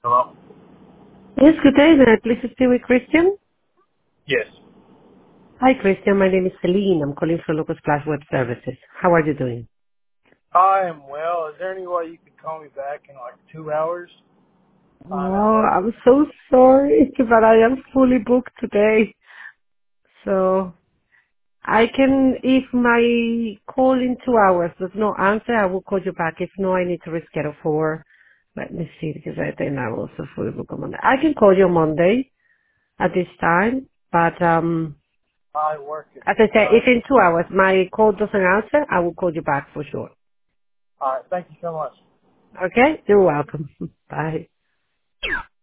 Hello? Yes, good day. May I please speak with Christian? Yes. Hi, Christian. My name is Celine. I'm calling from Locust Plus Web Services. How are you doing? I am well. Is there any way you could call me back in like 2 hours? I'm at Oh, work. I'm so sorry, but I am fully booked today. So I can, if my call in 2 hours does not answer, I will call you back. If no, I need to reschedule for, let me see, because I think I'm also fully booked on Monday. I can call you on Monday at this time, but I work at as I said, if 9. in 2 hours my call doesn't answer, I will call you back for sure. All right. Thank you so much. Okay? You're welcome. Bye.